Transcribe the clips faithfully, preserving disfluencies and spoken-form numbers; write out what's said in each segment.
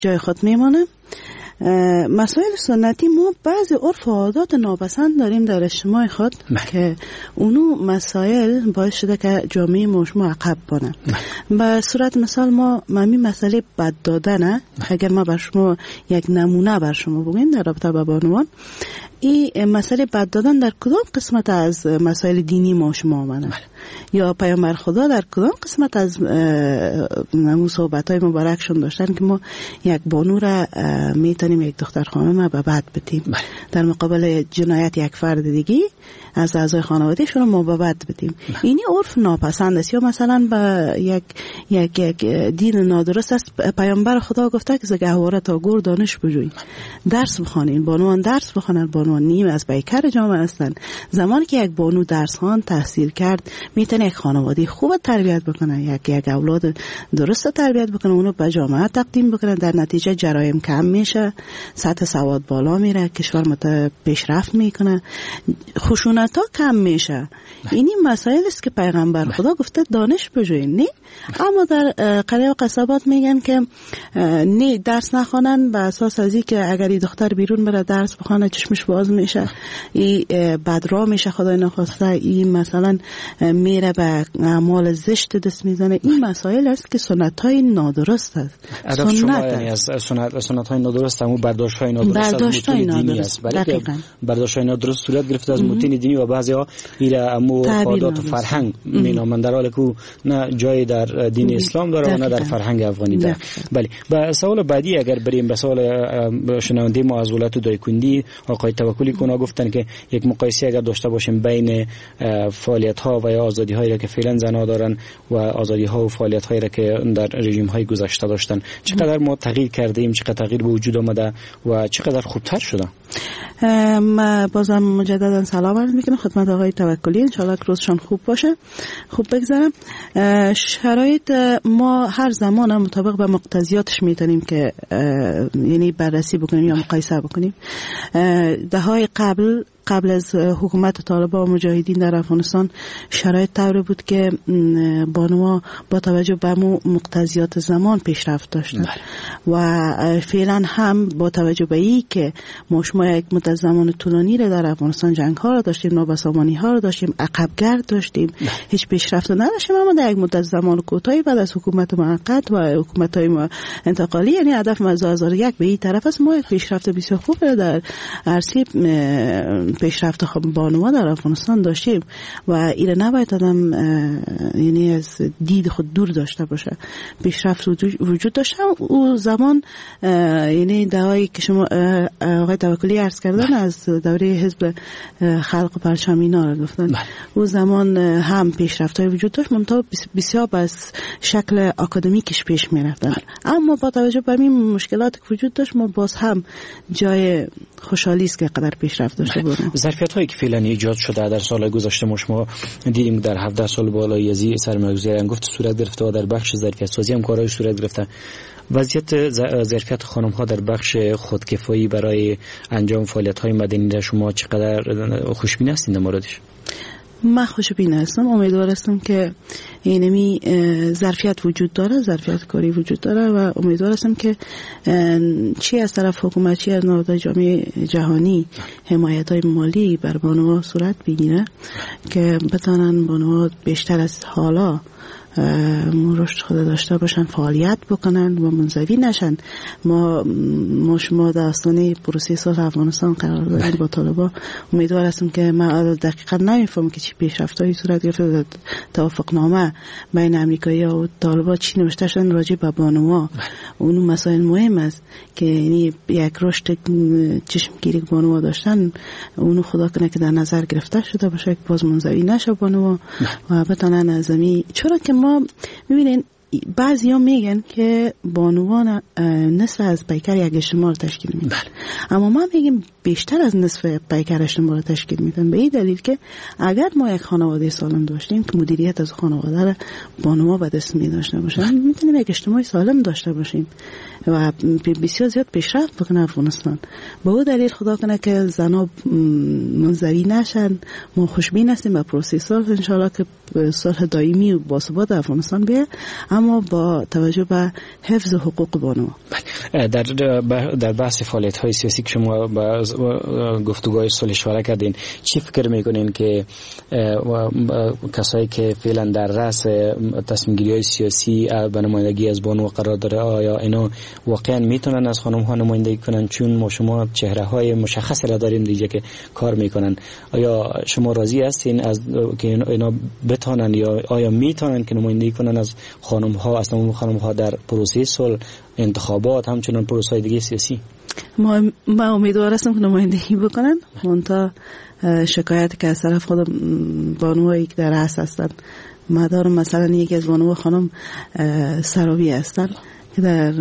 جای خود میمانه. مسائل سنتی ما بعضی عرف و عادات ناپسند داریم در اجتماع خود که اونو مسائل باعث شده که جامعه ما شما عقب بانه. به صورت مثال ما ممی مسئله بد دادنه، اگر ما بر شما یک نمونه بر شما بگیم در رابطه با بانوان، این مسئله بد دادن در کدام قسمت از مسائل دینی ما شما آمده یا پیامبر خدا در کدام قسمت از نمو صحبت های مبارکشون داشتن که ما یک بانو را میتونیم یک دختر خانم به بد بدیم در مقابل جنایت یک فرد دیگی از اعضای خانواده شون ما به بد بدیم. اینی عرف ناپسند است. یا مثلا به یک یک یک دین نادرست است. پیامبر خدا گفته که زگهواره تا گور دانش بجوی، درس بخوانین، بانوان درس بخوانن، بانوان نیم از پیکر جامعه هستند. زمانی که یک بانو درس خوان تحصیل کرد میتونه یک خانواده خوب تربیت بکنه، یک یک اولاد درست تربیت بکنه، اونو به جامعه تقدیم بکنه، در نتیجه جرایم کم میشه، سطح سواد بالا میره، کشور مت پیشرفت میکنه، خشونت ها کم میشه. اینی مسائل است که پیغمبر خدا گفته دانش بجوین. نه اما در قریه و قصابات میگن که نه درس نخوانن به اساس از این که اگر این دختر بیرون بره درس بخونه چشمش باز میشه، این بدرا میشه، خدای نخواسته این مثلا میره به اعمال زشت دست میزنه. این مسائل است که سنت های نادرست است. سنت شما یعنی از سنت سنت های نادرست همون برداشت های نادرست برداشت های نادرست دقیقاً برداشت های نادرست صورت گرفته از متن دینی و بعضی ها ایره امو عادات و فرهنگ مینامند، در حالی که نه جای در دین اسلام داره و نه در فرهنگ افغانی داره. بله. به سوال بعدی اگر بریم به سوال شنونده ما از ولایت دایکنډي آقای توکلی کونا گفتن که یک مقایسه اگر داشته باشیم بین فعالیت ها و یا آزادی هایی را که فعلا زنها دارن و آزادی ها و فعالیت هایی را که در رژیم های گذشته داشتن، چقدر ما تغییر کردیم، چقدر تغییر به وجود آمده و چقدر خوبتر شده؟ ما بازم مجددا سلام عرض میکنم خدمت آقای توکلی، انشالله که روزشان خوب باشه، خوب بگذرم. شرایط ما هر زمان مطابق به مقتضیاتش میتونیم که یعنی بررسی بکنیم یا مقایسه بکنیم. دههای قبل قبل از حکومت طالبان و مجاهدین در افغانستان شرایط طوری بود که بانوها با توجه به مقتضیات زمان پیشرفت داشتند و فعلا هم با توجه به این که ما شما یک مدت زمان طولانی را در افغانستان جنگ ها را داشتیم، نابسامانی ها را داشتیم، عقبگرد داشتیم، هیچ پیشرفت نداشتیم، اما در یک مدت زمان کوتاهی بعد از حکومت موقت و حکومت های انتقالی، یعنی هدف از دو هزار و یک به این طرف است، ما یک پیشرفت بسیار خوب در عرصه پیشرفت بانوها در افغانستان داشتیم و ایره نباید آدم یعنی از دید خود دور داشته باشه. پیشرفت وجود داشته او زمان، یعنی دعایی که شما آقای توکلی عرض کردن از دوره حزب خلق پرچم اینا را گفتن، او زمان هم پیشرفت های وجود داشت، منتها بسیار از شکل اکادمیکش پیش می رفتن، اما با توجه به این مشکلات که وجود داشت ما باز هم جای خوشحالی است که قدر پیشرفت داشته بود. ظرفیت هایی که فعلا ایجاد شده در سال گذشته ما شما دیدیم در هفده سال بالای ازی سرمایه‌گذاری انگفت صورت گرفته و در بخش ظرفیت سازی هم کارهای صورت گرفته. وضعیت ظرفیت خانم ها در بخش خودکفایی برای انجام فعالیت های مدنی را شما چقدر خوشبین هستید در موردش؟ من خوشبین هستم، امیدوار هستم که اینمی ظرفیت وجود داره، ظرفیت کاری وجود داره و امیدوار هستم که چی از طرف حکومت چی از نهادهای جامعه جهانی حمایت های مالی بر بانوها صورت بگیره که بتانن بانوها بیشتر از حالا رشد خود داشته باشن، فعالیت بکنن و منزوی نشن. ما ما شما داستانی پروسه صلح افغانستان قرار دادیم با طالبان، امیدوار هستم که ما دقیقاً نمیفهمم که چی پیشرفت‌هایی صورت گرفته. توافقنامه بین امریکایی‌ها و طالبان چی نوشته شدن راجع به بانوها، اون مسائل مهم است که یعنی یک رشد چشمگیری بانوها داشتن، اونو خدا کنه که در نظر گرفته شده باشه که باز منزوی نشه بانوها و بتونن از زمین. چرا که ما میبینین بعضی ها میگن که بانوان نصف از پیکر یک اجتماع رو تشکیل میدن، اما ما میگیم بیشتر از نصف پیکر اجتماع رو تشکیل میدن، به این دلیل که اگر ما یک خانواده سالم داشتیم که مدیریت از خانواده رو بانوها به دست می داشته باشن، میتونیم یک اجتماع سالم داشته باشیم و بسیار زیاد پیشرفت بکنه افغانستان. به اون دلیل خدا کنه که زنا منزوی نشن. ما خوشبین هستیم به پروسه صلح، ان شاء الله که صلح دائمی و باثبات افغانستان بیه، اما اما با توجه به حفظ حقوق بانوها. در در بحث فعالیت های سیاسی که شما با گفتگوهای صلح اشاره کردین، چی فکر میکنین که کسایی که فعلا در رأس تصمیم گیری های سیاسی به نمایندگی از بانو قرار داره، آیا اینا واقعا میتونن از خانم ها نمایندگی کنن؟ چون ما شما چهره های مشخصی را داریم دیگه که کار میکنن. آیا شما راضی هستین از که اینا بتونن یا آیا میتونن که نمایندگی کنن از خانم ها، از تمام خانم ها در پروسه صلح، انتخابات، همچنان پروسه های دیگه سیاسی؟ ما ما امیدوار هستم که نمایندگی بکنن. منتها شکایت که از طرف خود بانوهایی که در رأس هستن، ما دارم مثلا یکی از بانوها خانم سراوی هستن که در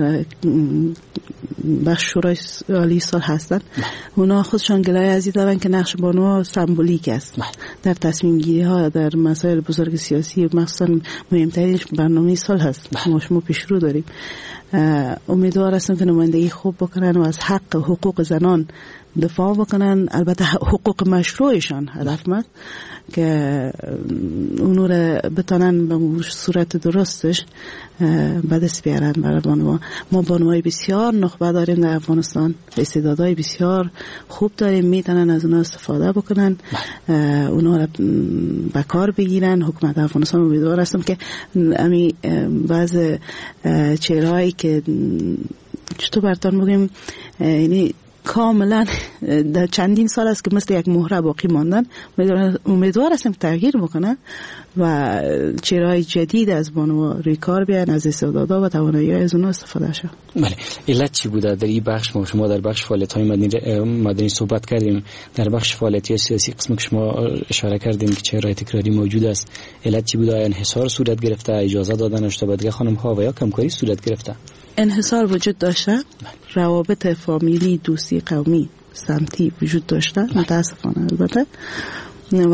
بخش شورای عالی صلح هستن. اونا خودشان گلایه ازی دارن که نقش بانوها سمبولیک است در تصمیم گیری ها در مسائل بزرگ سیاسی، مخصوصا مهمترینش برنامه صلح هست. ما شما پیش رو داریم. امیدوار هستم که نمایندگی خوب بکنن و از حق حقوق زنان دفاع بکنن، البته حقوق مشروعشان هدفمند که اونو را بتانن به صورت درستش به دست بیارن برای بانوها. ما بانوهای بسیار نخبه داریم در افغانستان، استعدادهای بسیار خوب داریم، میتونن از اونها استفاده بکنن، اونها را به کار بگیرن. حکومت افغانستان امیدوار هستم که امی بعض چهرهایی که چطور براتون بگیم، یعنی کاملا در چندین سال است که مثل یک مهره باقی ماندن، امیدوار هستم تغییر بکنن و چهره‌های جدید از بانوها روی کار بیان، از استعدادها و توانایی‌های از اونها استفاده شه. بله، علت چی بوده در این بخش؟ ما شما در بخش فعالیت‌های مدنی مدنی صحبت کردیم، در بخش فعالیت‌های سیاسی قسمی که شما اشاره کردیم که چهره‌های تکراری موجود است، علت چی بوده؟ انحصار صورت گرفته، اجازه دادن اشتباهی خانم‌ها و یا کمکاری صورت گرفته؟ انحصار وجود داشته، روابط فامیلی، دوستی قومی، سمتی وجود داشته متاسفانه البته، و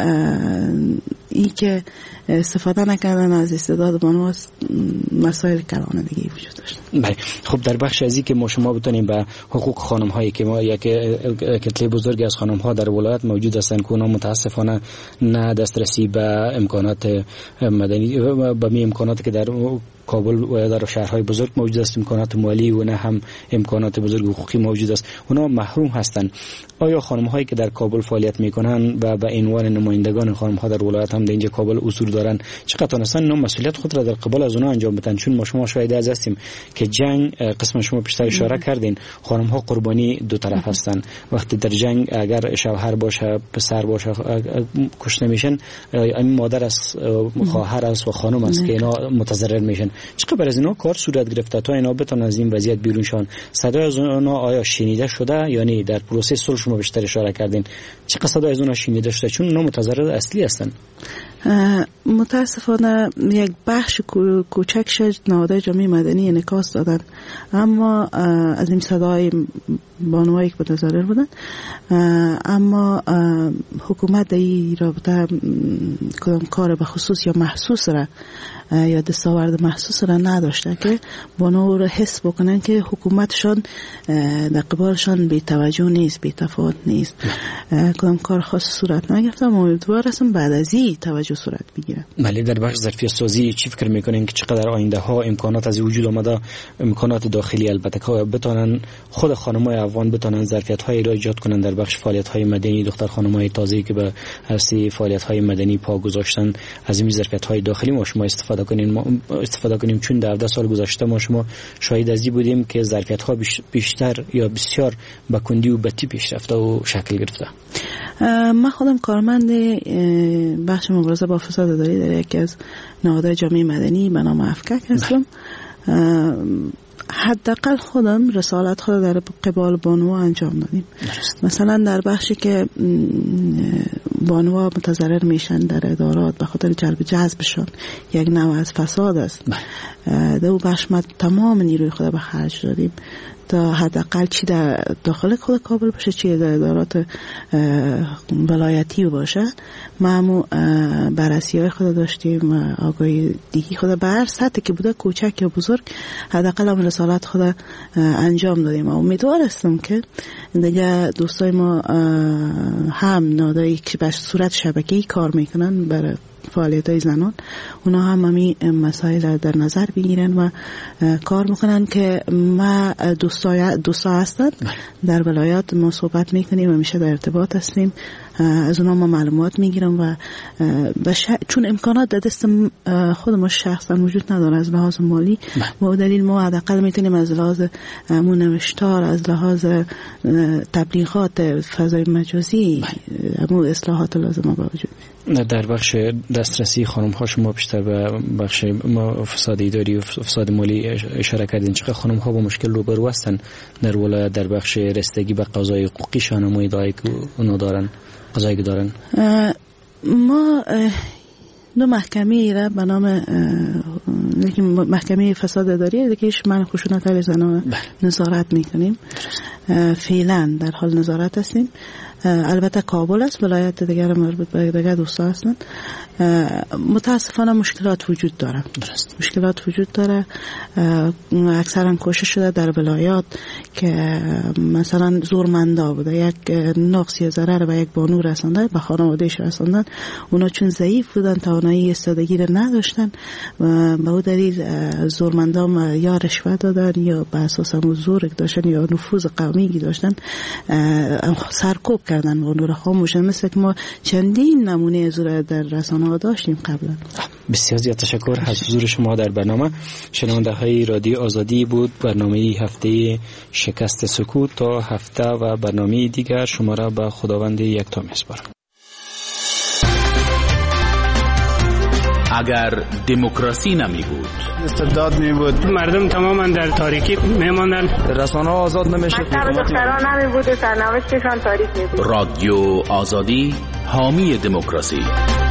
این که استفاده نکردن از استعداد بانوها مسائل کلان دیگه وجود داشته. بله، خب در بخش ازی که ما شما بتونیم به حقوق خانم هایی که ما یک کتله بزرگی از خانم ها در ولایت موجود هستند که اونا متاسفانه نه دسترسی به امکانات مدنی به می امکاناتی که در کابل و در شهرهای بزرگ موجود است، امکانات مالی و نه هم امکانات بزرگ حقوقی موجود است، اونا محروم هستند. آیا خانم هایی که در کابل فعالیت میکنن و به عنوان نمایندگان خانم ها در ولایت هم در اینجا کابل اصول دارن، چقدر تونستن نو مسئولیت خود را در قبال از اونها انجام بدن؟ چون ما شما شاهد از هستیم که جنگ، قسم شما پیشتر اشاره کردین، خانم ها قربانی دو طرف هستن. وقتی در جنگ اگر شوهر باشه، پسر باشه، کشته میشن، این مادر است، خواهر است و خانم است که اینا متضرر میشن. چقدر از اینا کار صورت گرفته تا اینا بتونن از این وضعیت بیرون شون؟ صدای از اونا آیا شنیده شده؟ یعنی در پروسه صلح شما بیشتر اشاره کردین، چقدر صدای از اونا شنیده شده؟ چون اونا متضرر اصلی هستن. متاسفانه یک بخش کوچکش نهادهای جامعه مدنی انعکاس دادن، اما از این صدای بانوایی که متضرر بودن، اما حکومت در این رابطه کدام کار به خصوص یا محسوس را یا دستاورد محسوس را نداشته که بانو را حس بکنن که حکومتشان در قبالشان بی توجه نیست، بی تفاوت نیست. کدام کار خاص صورت نگرفته. امیدوار هستم بعد از این توجه صورت بگیره. بله، در بخش ظرفیت سازی چی فکر میکنین که چقدر آینده ها امکانات از وجود آمده، امکانات داخلی البته که بتونن خود خانم‌های افغان بتونن ظرفیت های را ایجاد کنن در بخش فعالیت های مدنی، دختر خانم‌های تازه‌ای که به هستی فعالیت های مدنی پا گذاشتن، از این ظرفیت های داخلی ما شما استفاده کنین، ما استفاده کنیم. چون در ده سال گذشته ما شما شاهد ازی بودیم که ظرفیت ها بیشتر یا بسیار به کندی و بتی پیشرفته و شکل گرفته. من خودم کارمند بخش مبارزه با فساد اداری در یکی از نهادهای جامعه مدنی به نام افکک هستم. حداقل خودم رسالت خود در قبال بانوها انجام دادیم. مثلا در بخشی که بانوها متضرر میشن در ادارات به خاطر جلب جذبشون، یک نوع از فساد است، در اون بخش ما تمام نیروی خود به خرج دادیم تا حداقل چی در داخل خود کابل باشه، چی در ادارات ولایتی باشه. ما هم بررسی های خود داشتیم و آگاهی دیگی خود به هر سطحی که بوده، کوچک یا بزرگ، حداقل هم رسالت خود انجام دادیم. امیدوار هستم که دیگه دوستای ما هم نادایی که به صورت شبکه‌ای کار میکنن برای فعالیت های زنان، اونا هم همی مسائل در نظر بگیرن و کار میکنن که ما دوستا دوستا هستن در ولایات ما صحبت میکنیم و همیشه در ارتباط هستیم، از اونا ما معلومات میگیرم و بش... چون امکانات در دست خود ما شخصا وجود نداره از لحاظ مالی و دلیل ما حداقل میتونیم از لحاظ نوشتار، از لحاظ تبلیغات فضای مجازی امو اصلاحات لازمه با وجود. در بخش دسترسی خانم ها شما بیشتر به بخش ما فساد اداری و فساد مالی اشاره کردین، چقدر خانم ها با مشکل روبرو هستن در ولایت در بخش رسیدگی به قضای حقوقیشان و ادعایی که اونا دارن قضایی که دارن؟ ما دو محکمه را به نام محکمه فساد اداری دیگهش من خشونت علیه زنان نظارت میکنیم، فعلا در حال نظارت هستیم. البته کابل است، ولایت دیگر مربوط به دیگر دوستا هستند. متاسفانه مشکلات وجود داره درست. مشکلات وجود داره. اکثرا کوشش شده در ولایات که مثلا زورمندا بوده یک نقص یا ضرر به یک بانو رسانده، به خانوادهش رساندن، اونا چون ضعیف بودن توانایی ایستادگی را نداشتن و به اون دلیل زورمندا یا رشوه دادن یا به اساس زور داشتن یا نفوذ قومی داشتن سرکوب کردن و نور خاموش، مثل که ما چندین نمونه از در رسانه ها داشتیم قبلا. بسیار زیاد تشکر از حضور شما در برنامه. شنونده های رادیو آزادی بود برنامه هفته شکست سکوت. تا هفته و برنامه دیگر شما را به خداوند یکتا میسپارم. اگر دموکراسی نمی بود، استبداد می بود، مردم تماما در تاریکی میماندن، رسانه آزاد نمیشه، مکتب دختران نمی بود، سرنوشتشان تاریک می بود. رادیو آزادی حامی دموکراسی.